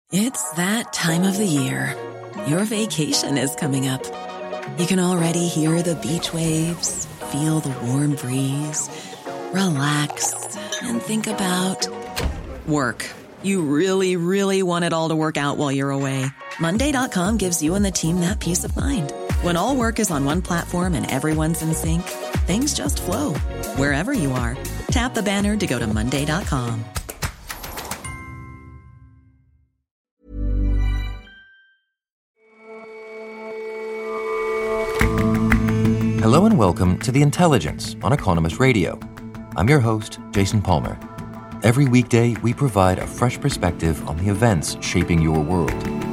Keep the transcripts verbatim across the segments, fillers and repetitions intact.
It's that time of the year. Your vacation is coming up. You can already hear the beach waves, feel the warm breeze, relax, and think about work. You really, really want it all to work out while you're away. Monday dot com gives you and the team that peace of mind. When all work is on one platform and everyone's in sync, things just flow. Wherever you are, tap the banner to go to Monday dot com. Hello and welcome to The Intelligence on Economist Radio. I'm your host, Jason Palmer. Every weekday, we provide a fresh perspective on the events shaping your world.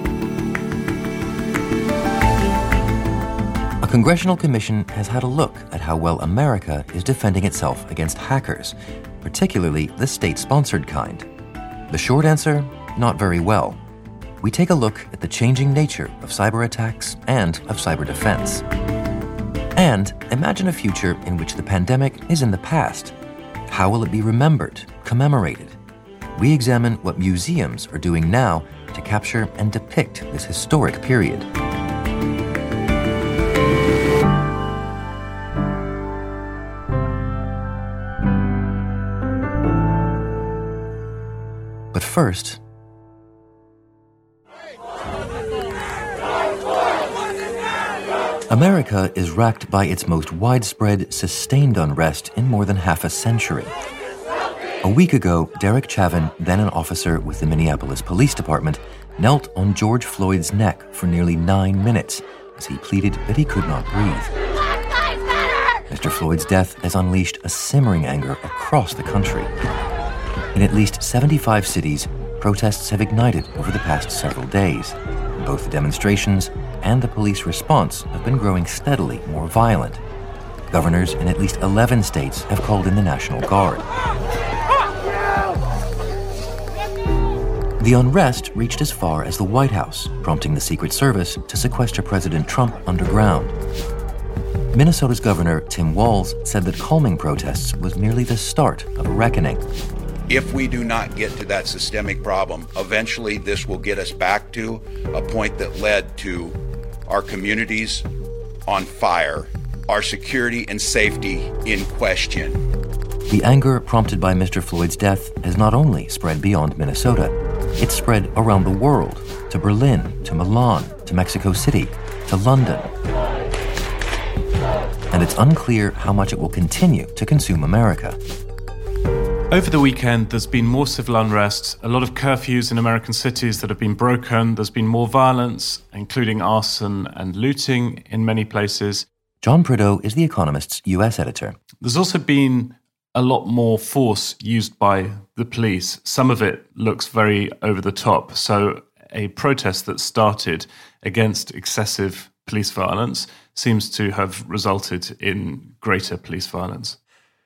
A congressional commission has had a look at how well America is defending itself against hackers, particularly the state-sponsored kind. The short answer, not very well. We take a look at the changing nature of cyber attacks and of cyber defense. And imagine a future in which the pandemic is in the past. How will it be remembered, commemorated? We examine what museums are doing now to capture and depict this historic period. But first, America is racked by its most widespread, sustained unrest in more than half a century. A week ago, Derek Chauvin, then an officer with the Minneapolis Police Department, knelt on George Floyd's neck for nearly nine minutes as he pleaded that he could not breathe. Mister Floyd's death has unleashed a simmering anger across the country. In at least seventy-five cities, protests have ignited over the past several days. Both the demonstrations and the police response have been growing steadily more violent. Governors in at least eleven states have called in the National Guard. The unrest reached as far as the White House, prompting the Secret Service to sequester President Trump underground. Minnesota's Governor Tim Walz said that calming protests was merely the start of a reckoning. If we do not get to that systemic problem, eventually this will get us back to a point that led to our communities on fire, our security and safety in question. The anger prompted by Mister Floyd's death has not only spread beyond Minnesota, it's spread around the world, to Berlin, to Milan, to Mexico City, to London. And it's unclear how much it will continue to consume America. Over the weekend, there's been more civil unrest, a lot of curfews in American cities that have been broken. There's been more violence, including arson and looting in many places. John Prideaux is The Economist's U S editor. There's also been a lot more force used by the police. Some of it looks very over the top. So a protest that started against excessive police violence seems to have resulted in greater police violence.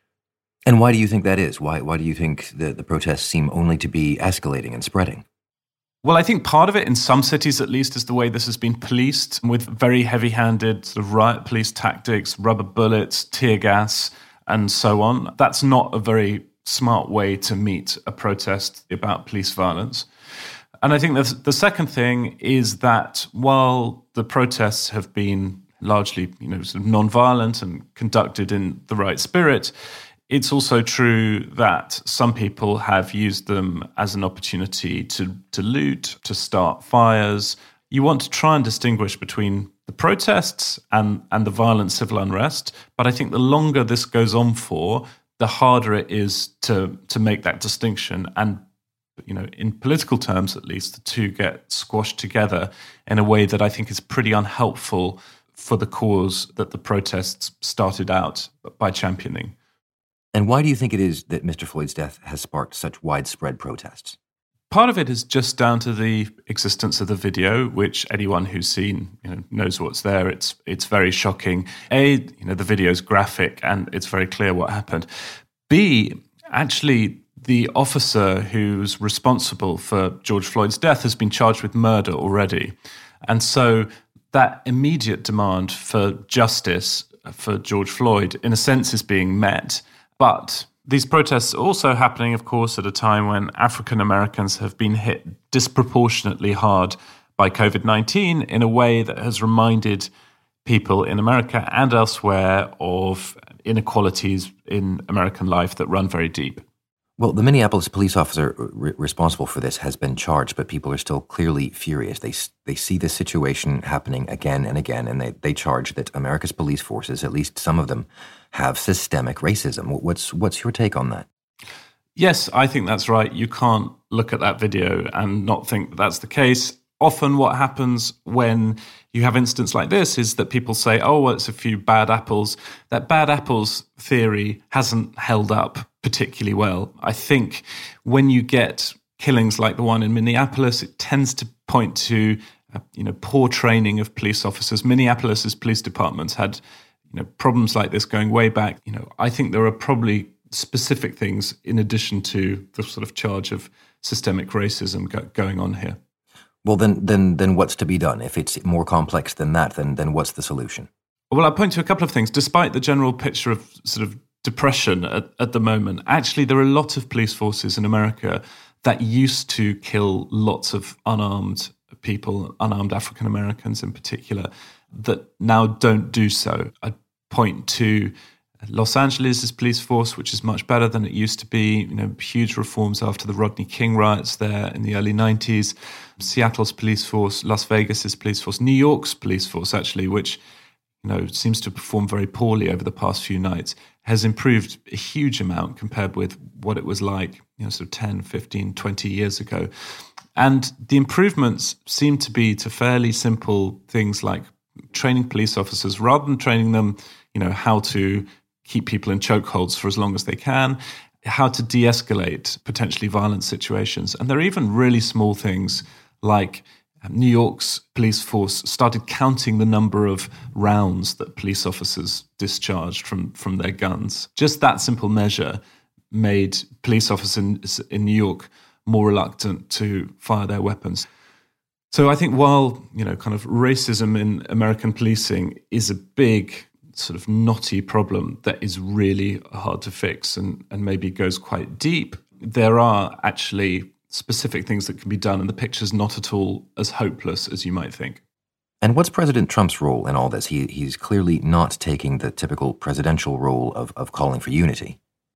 And why do you think that is? Why why do you think the, the protests seem only to be escalating and spreading? Well, I think part of it, in some cities at least, is the way this has been policed, with very heavy-handed sort of riot police tactics, rubber bullets, tear gas, and so on. That's not a very smart way to meet a protest about police violence. And I think the, the second thing is that while the protests have been largely, you know, sort of non-violent and conducted in the right spirit, it's also true that some people have used them as an opportunity to, to loot, to start fires. You want to try and distinguish between the protests and, and the violent civil unrest, but I think the longer this goes on for, the harder it is to, to make that distinction. And, you know, in political terms at least, the two get squashed together in a way that I think is pretty unhelpful for the cause that the protests started out by championing. And why do you think it is that Mister Floyd's death has sparked such widespread protests? Part of it is just down to the existence of the video, which anyone who's seen, you know, knows what's there. It's it's very shocking. A, you know, the video is graphic and it's very clear what happened. B, actually, the officer who's responsible for George Floyd's death has been charged with murder already. And so that immediate demand for justice for George Floyd, in a sense, is being met. But These protests are also happening, of course, at a time when African Americans have been hit disproportionately hard by covid nineteen in a way that has reminded people in America and elsewhere of inequalities in American life that run very deep. Well, the Minneapolis police officer r- responsible for this has been charged, but people are still clearly furious. They they see this situation happening again and again, and they, they charge that America's police forces, at least some of them, have systemic racism. What's what's your take on that? Yes, I think that's right. You can't look at that video and not think that that's the case. Often what happens when you have incidents like this is that people say, oh, well, it's a few bad apples. That bad apples theory hasn't held up particularly well. I think when you get killings like the one in Minneapolis, it tends to point to uh, you know, poor training of police officers. Minneapolis's police departments had you know, problems like this going way back. You know, I think there are probably specific things in addition to the sort of charge of systemic racism go- going on here. Well, then, then, then what's to be done? If it's more complex than that, then, then what's the solution? Well, I'll point to a couple of things. Despite the general picture of sort of depression at, at the moment, actually there are a lot of police forces in America that used to kill lots of unarmed people, unarmed African Americans in particular, that now don't do so. I'd point to Los Angeles' police force, which is much better than it used to be. You know, huge reforms after the Rodney King riots there in the early nineties. Seattle's police force, Las Vegas' police force, New York's police force, actually, which you know seems to perform very poorly over the past few nights, has improved a huge amount compared with what it was like, you know, sort of ten, fifteen, twenty years ago. And the improvements seem to be to fairly simple things like training police officers, rather than training them, you know, how to keep people in chokeholds for as long as they can, how to de-escalate potentially violent situations. And there are even really small things like New York's police force started counting the number of rounds that police officers discharged from, from their guns. Just that simple measure made police officers in New York more reluctant to fire their weapons. So I think while, you know, kind of racism in American policing is a big sort of knotty problem that is really hard to fix and, and maybe goes quite deep, there are actually specific things that can be done, and the picture's not at all as hopeless as you might think. And what's President Trump's role in all this? He He's clearly not taking the typical presidential role of, of calling for unity.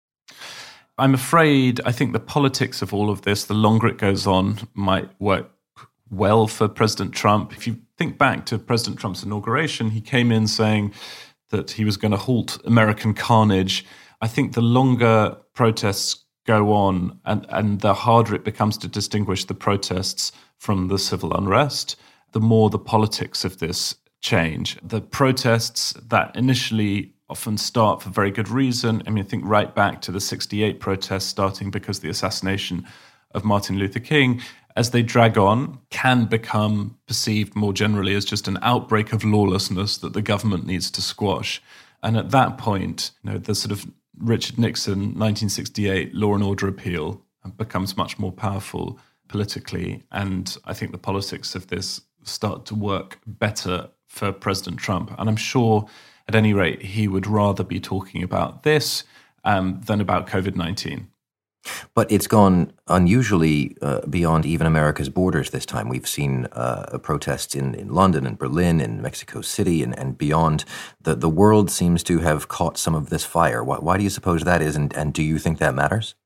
I'm afraid I think the politics of all of this, the longer it goes on, might work well for President Trump. If you think back to President Trump's inauguration, he came in saying that he was going to halt American carnage. I think the longer protests go on and, and the harder it becomes to distinguish the protests from the civil unrest, the more the politics of this change. The protests that initially often start for very good reason. I mean, I think right back to the sixty-eight protests starting because of the assassination of Martin Luther King, as they drag on, can become perceived more generally as just an outbreak of lawlessness that the government needs to squash. And at that point, you know, the sort of Richard Nixon nineteen sixty-eight law and order appeal becomes much more powerful politically. And I think the politics of this start to work better for President Trump. And I'm sure, at any rate, he would rather be talking about this um, than about covid nineteen. But it's gone unusually uh, beyond even America's borders this time. We've seen uh, protests in, in London and Berlin and Mexico City and, and beyond. The, the world seems to have caught some of this fire. Why, why do you suppose that is, and, and do you think that matters?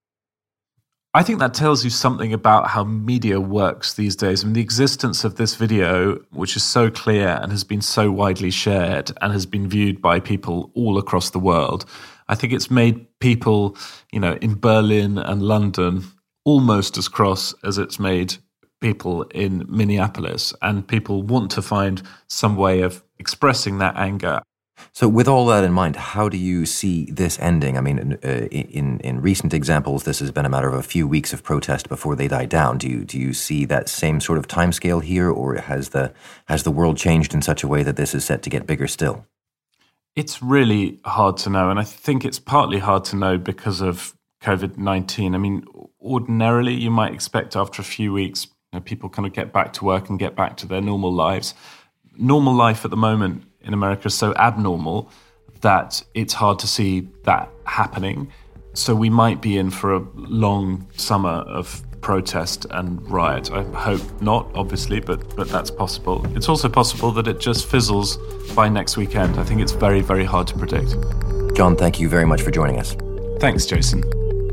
I think that tells you something about how media works these days. I mean, the existence of this video, which is so clear and has been so widely shared and has been viewed by people all across the world, I think it's made people, you know, in Berlin and London almost as cross as it's made people in Minneapolis. And people want to find some way of expressing that anger. So with all that in mind, how do you see this ending? I mean, uh, in in recent examples, this has been a matter of a few weeks of protest before they die down. Do you do you see that same sort of timescale here, or has the has the world changed in such a way that this is set to get bigger still? It's really hard to know, and I think it's partly hard to know because of covid nineteen. I mean, ordinarily you might expect after a few weeks, you know, people kind of get back to work and get back to their normal lives. Normal life at the moment in America is so abnormal that it's hard to see that happening. So we might be in for a long summer of protest and riot. I hope not, obviously, but but that's possible. It's also possible that it just fizzles by next weekend. I think it's very, very hard to predict. John, thank you very much for joining us. Thanks, Jason.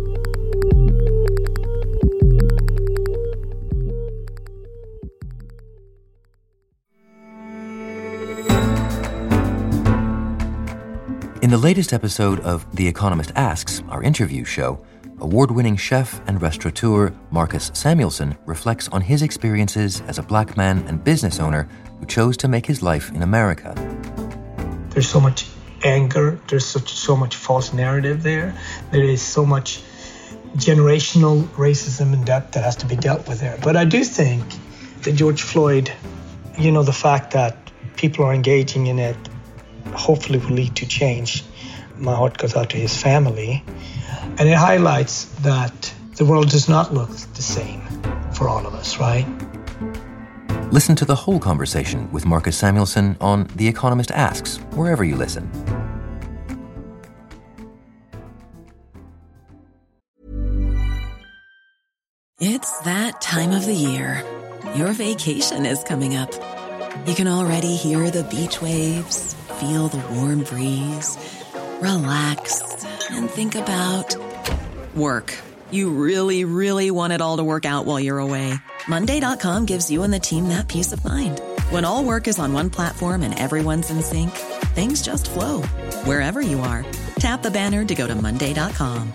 In the latest episode of The Economist Asks, our interview show, award-winning chef and restaurateur Marcus Samuelsson reflects on his experiences as a black man and business owner who chose to make his life in America. There's so much anger, there's such, so much false narrative there. There is so much generational racism and debt that has to be dealt with there. But I do think that George Floyd, you know, the fact that people are engaging in it hopefully will lead to change. My heart goes out to his family. And it highlights that the world does not look the same for all of us, right? Listen to the whole conversation with Marcus Samuelsson on The Economist Asks, wherever you listen. It's that time of the year. Your vacation is coming up. You can already hear the beach waves, feel the warm breeze, relax, and think about work. You really, really want it all to work out while you're away. Monday dot com gives you and the team that peace of mind. When all work is on one platform and everyone's in sync, things just flow. Wherever you are, tap the banner to go to Monday dot com.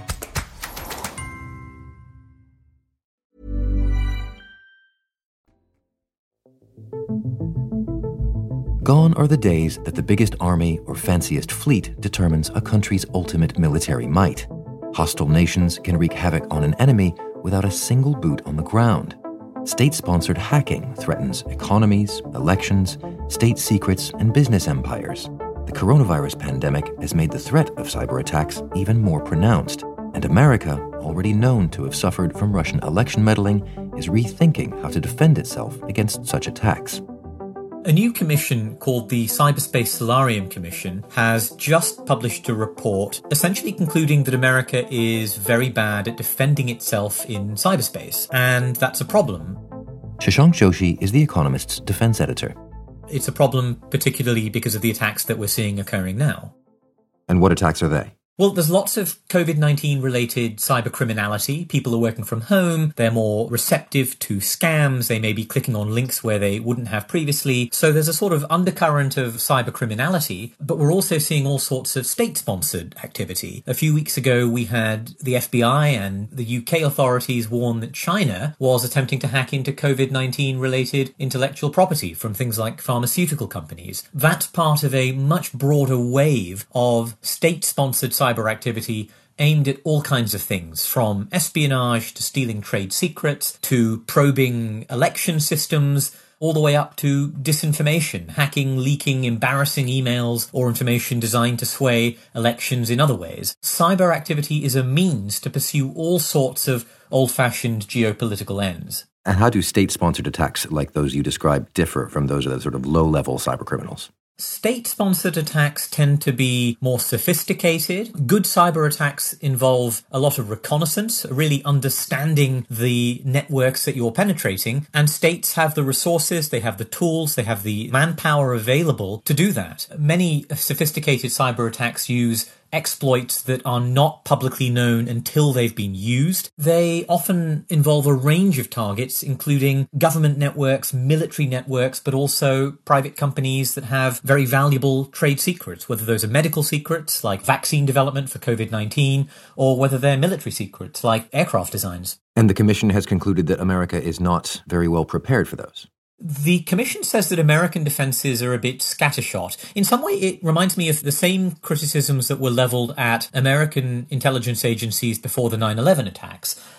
Gone are the days that the biggest army or fanciest fleet determines a country's ultimate military might. Hostile nations can wreak havoc on an enemy without a single boot on the ground. State-sponsored hacking threatens economies, elections, state secrets, and business empires. The coronavirus pandemic has made the threat of cyber attacks even more pronounced, and America, already known to have suffered from Russian election meddling, is rethinking how to defend itself against such attacks. A new commission called the Cyberspace Solarium Commission has just published a report essentially concluding that America is very bad at defending itself in cyberspace, and that's a problem. Shashank Joshi is The Economist's defense editor. It's a problem particularly because of the attacks that we're seeing occurring now. And what attacks are they? Well, there's lots of COVID nineteen related cyber criminality. People are working from home. They're more receptive to scams. They may be clicking on links where they wouldn't have previously. So there's a sort of undercurrent of cyber criminality, but we're also seeing all sorts of state-sponsored activity. A few weeks ago, we had the F B I and the U K authorities warn that China was attempting to hack into COVID nineteen related intellectual property from things like pharmaceutical companies. That's part of a much broader wave of state-sponsored cyber activity aimed at all kinds of things, from espionage to stealing trade secrets to probing election systems, all the way up to disinformation, hacking, leaking embarrassing emails or information designed to sway elections in other ways. Cyber activity is a means to pursue all sorts of old-fashioned geopolitical ends. And how do state-sponsored attacks like those you described differ from those of the sort of low-level cybercriminals? State-sponsored attacks tend to be more sophisticated. Good cyber attacks involve a lot of reconnaissance, really understanding the networks that you're penetrating, and states have the resources, they have the tools, they have the manpower available to do that. Many sophisticated cyber attacks use exploits that are not publicly known until they've been used. They often involve a range of targets, including government networks, military networks, but also private companies that have very valuable trade secrets, whether those are medical secrets like vaccine development for COVID nineteen, or whether they're military secrets like aircraft designs. And the Commission has concluded that America is not very well prepared for those. The Commission says that American defences are a bit scattershot. In some way, it reminds me of the same criticisms that were levelled at American intelligence agencies before the nine eleven attacks.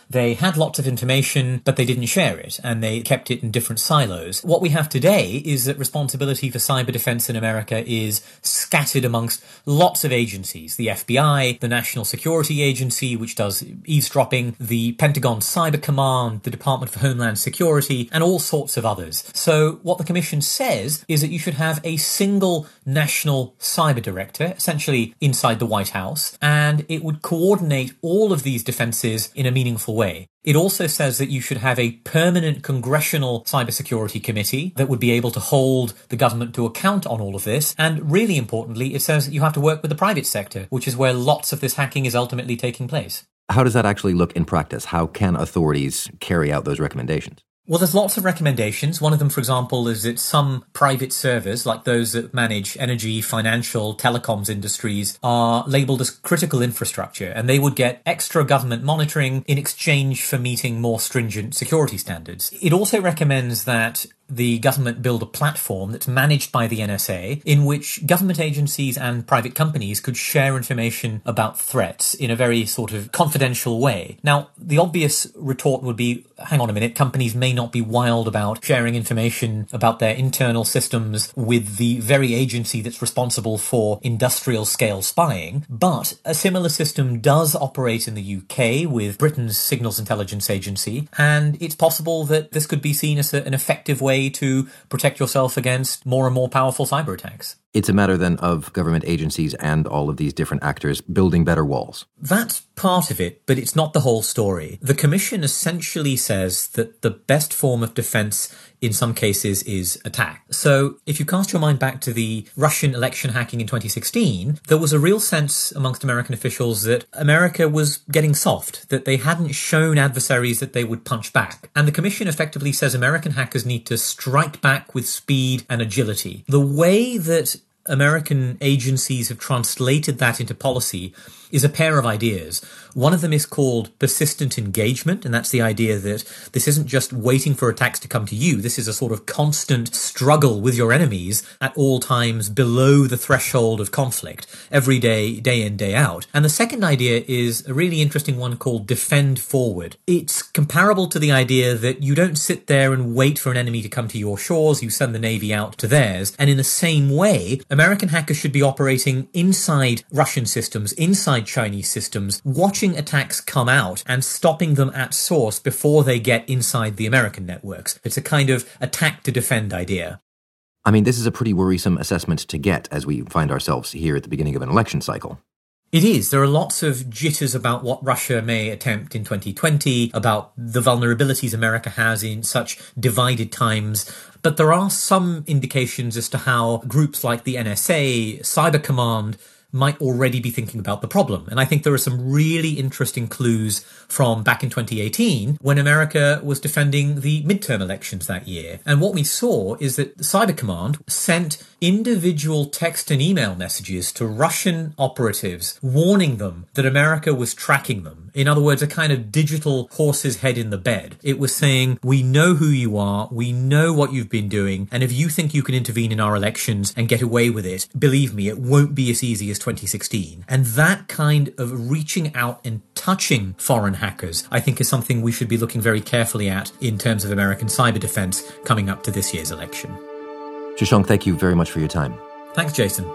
They had lots of information, but they didn't share it, and they kept it in different silos. What we have today is that responsibility for cyber defense in America is scattered amongst lots of agencies. The F B I, the National Security Agency, which does eavesdropping, the Pentagon Cyber Command, the Department for Homeland Security, and all sorts of others. So what the Commission says is that you should have a single national cyber director, essentially inside the White House, and it would coordinate all of these defenses in a meaningful way. It also says that you should have a permanent congressional cybersecurity committee that would be able to hold the government to account on all of this. And really importantly, it says that you have to work with the private sector, which is where lots of this hacking is ultimately taking place. How does that actually look in practice? How can authorities carry out those recommendations? Well, there's lots of recommendations. One of them, for example, is that some private servers, like those that manage energy, financial, telecoms industries, are labelled as critical infrastructure, and they would get extra government monitoring in exchange for meeting more stringent security standards. It also recommends that the government build a platform that's managed by the N S A in which government agencies and private companies could share information about threats in a very sort of confidential way. Now, the obvious retort would be, hang on a minute, companies may not be wild about sharing information about their internal systems with the very agency that's responsible for industrial scale spying, but a similar system does operate in the U K with Britain's Signals Intelligence Agency, and it's possible that this could be seen as a, an effective way to protect yourself against more and more powerful cyber attacks. It's a matter then of government agencies and all of these different actors building better walls. That's part of it, but it's not the whole story. The Commission essentially says that the best form of defense in some cases is attack. So if you cast your mind back to the Russian election hacking in twenty sixteen, there was a real sense amongst American officials that America was getting soft, that they hadn't shown adversaries that they would punch back. And the Commission effectively says American hackers need to strike back with speed and agility. The way that American agencies have translated that into policy is a pair of ideas. One of them is called persistent engagement, and that's the idea that this isn't just waiting for attacks to come to you. This is a sort of constant struggle with your enemies at all times below the threshold of conflict, every day, day in, day out. And the second idea is a really interesting one called defend forward. It's comparable to the idea that you don't sit there and wait for an enemy to come to your shores, you send the Navy out to theirs. And in the same way, American hackers should be operating inside Russian systems, inside Chinese systems, watching attacks come out and stopping them at source before they get inside the American networks. It's a kind of attack to defend idea. I mean, this is a pretty worrisome assessment to get as we find ourselves here at the beginning of an election cycle. It is. There are lots of jitters about what Russia may attempt in twenty twenty, about the vulnerabilities America has in such divided times. But there are some indications as to how groups like the N S A, Cyber Command, might already be thinking about the problem. And I think there are some really interesting clues from back in twenty eighteen when America was defending the midterm elections that year. And what we saw is that the Cyber Command sent individual text and email messages to Russian operatives warning them that America was tracking them. In other words, a kind of digital horse's head in the bed. It was saying, we know who you are, we know what you've been doing, and if you think you can intervene in our elections and get away with it, believe me, it won't be as easy as twenty sixteen. And that kind of reaching out and touching foreign hackers, I think, is something we should be looking very carefully at in terms of American cyber defense coming up to this year's election. Shashank, thank you very much for your time. Thanks, Jason.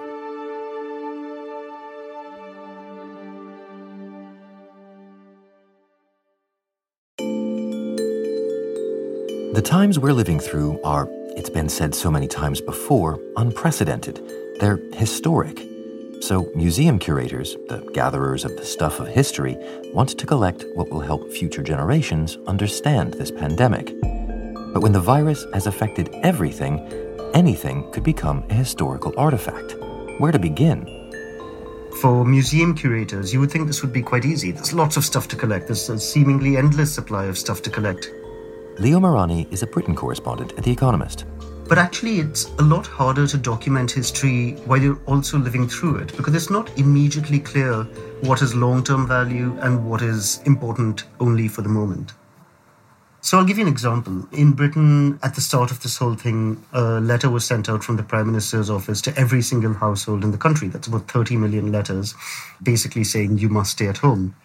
The times we're living through are, it's been said so many times before, unprecedented. They're historic. So museum curators, the gatherers of the stuff of history, want to collect what will help future generations understand this pandemic. But when the virus has affected everything, anything could become a historical artifact. Where to begin? For museum curators, you would think this would be quite easy. There's lots of stuff to collect. There's a seemingly endless supply of stuff to collect. Leo Marani is a Britain correspondent at The Economist. But actually, it's a lot harder to document history while you're also living through it, because it's not immediately clear what is long-term value and what is important only for the moment. So I'll give you an example. In Britain, at the start of this whole thing, a letter was sent out from the Prime Minister's office to every single household in the country. That's about thirty million letters, basically saying you must stay at home.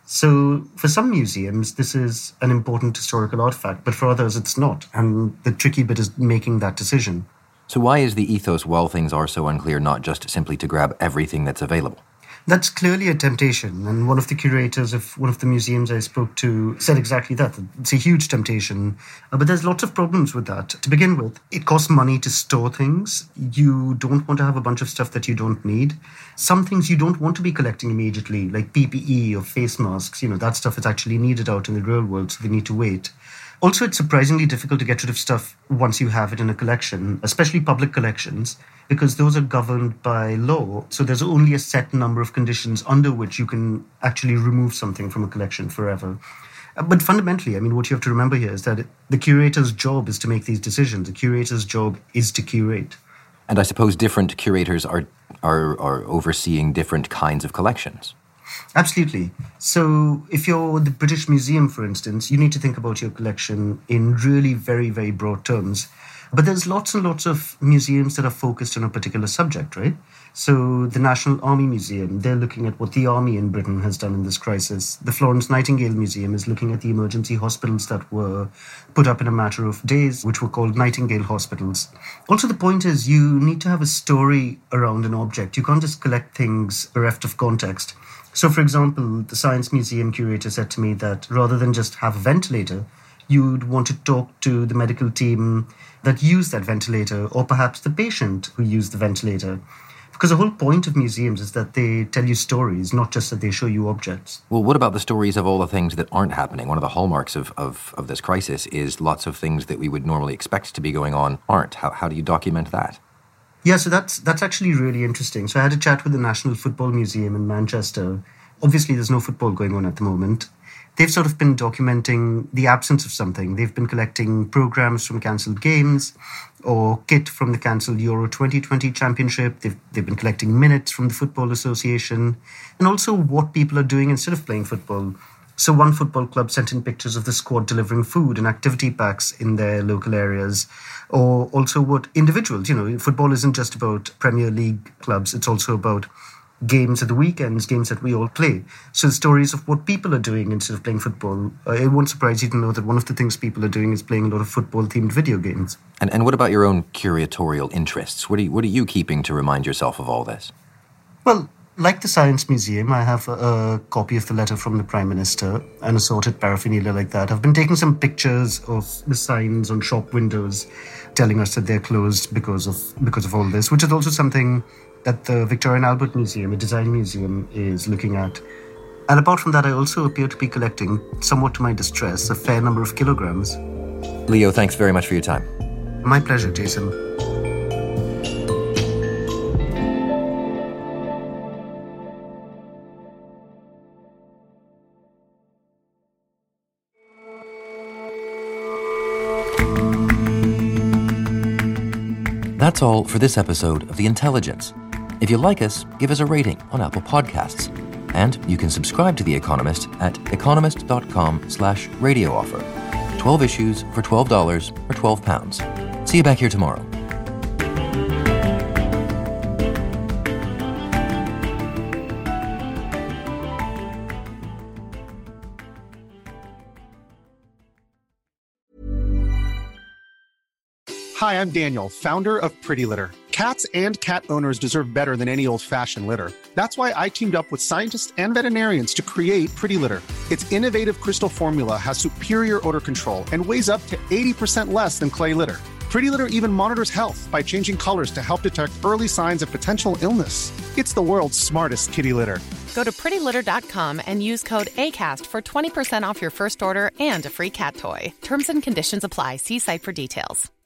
So for some museums, this is an important historical artifact, but for others, it's not. And the tricky bit is making that decision. So why is the ethos, while things are so unclear, not just simply to grab everything that's available? That's clearly a temptation. And one of the curators of one of the museums I spoke to said exactly that. It's a huge temptation. Uh, but there's lots of problems with that. To begin with, it costs money to store things. You don't want to have a bunch of stuff that you don't need. Some things you don't want to be collecting immediately, like P P E or face masks. You know, that stuff is actually needed out in the real world, so they need to wait. Also, it's surprisingly difficult to get rid of stuff once you have it in a collection, especially public collections, because those are governed by law. So there's only a set number of conditions under which you can actually remove something from a collection forever. But fundamentally, I mean, what you have to remember here is that the curator's job is to make these decisions. The curator's job is to curate. And I suppose different curators are, are, are overseeing different kinds of collections. Absolutely. So if you're the British Museum, for instance, you need to think about your collection in really very, very broad terms. But there's lots and lots of museums that are focused on a particular subject, right? So the National Army Museum, they're looking at what the army in Britain has done in this crisis. The Florence Nightingale Museum is looking at the emergency hospitals that were put up in a matter of days, which were called Nightingale hospitals. Also, the point is you need to have a story around an object. You can't just collect things bereft of context. So, for example, the Science Museum curator said to me that rather than just have a ventilator, you'd want to talk to the medical team that used that ventilator, or perhaps the patient who used the ventilator. Because the whole point of museums is that they tell you stories, not just that they show you objects. Well, what about the stories of all the things that aren't happening? One of the hallmarks of, of, of this crisis is lots of things that we would normally expect to be going on aren't. How, how do you document that? Yeah, so that's that's actually really interesting. So I had a chat with the National Football Museum in Manchester. Obviously, there's no football going on at the moment. They've sort of been documenting the absence of something. They've been collecting programs from cancelled games or kit from the cancelled Euro twenty twenty Championship. They've, they've been collecting minutes from the Football Association and also what people are doing instead of playing football. So one football club sent in pictures of the squad delivering food and activity packs in their local areas, or also what individuals, you know, football isn't just about Premier League clubs, it's also about games at the weekends, games that we all play. So the stories of what people are doing instead of playing football. Uh, it won't surprise you to know that one of the things people are doing is playing a lot of football-themed video games. And and what about your own curatorial interests? What are you, what are you keeping to remind yourself of all this? Well, like the Science Museum, I have a, a copy of the letter from the Prime Minister and assorted paraphernalia like that. I've been taking some pictures of the signs on shop windows telling us that they're closed because of because of all this, which is also something that the Victoria and Albert Museum, a design museum, is looking at. And apart from that, I also appear to be collecting, somewhat to my distress, a fair number of kilograms. Leo, thanks very much for your time. My pleasure, Jason. That's all for this episode of The Intelligence. If you like us, give us a rating on Apple Podcasts. And you can subscribe to The Economist at economist.com slash radio offer. twelve issues for twelve dollars or twelve pounds. See you back here tomorrow. Hi, I'm Daniel, founder of Pretty Litter. Cats and cat owners deserve better than any old-fashioned litter. That's why I teamed up with scientists and veterinarians to create Pretty Litter. Its innovative crystal formula has superior odor control and weighs up to eighty percent less than clay litter. Pretty Litter even monitors health by changing colors to help detect early signs of potential illness. It's the world's smartest kitty litter. Go to pretty litter dot com and use code ACAST for twenty percent off your first order and a free cat toy. Terms and conditions apply. See site for details.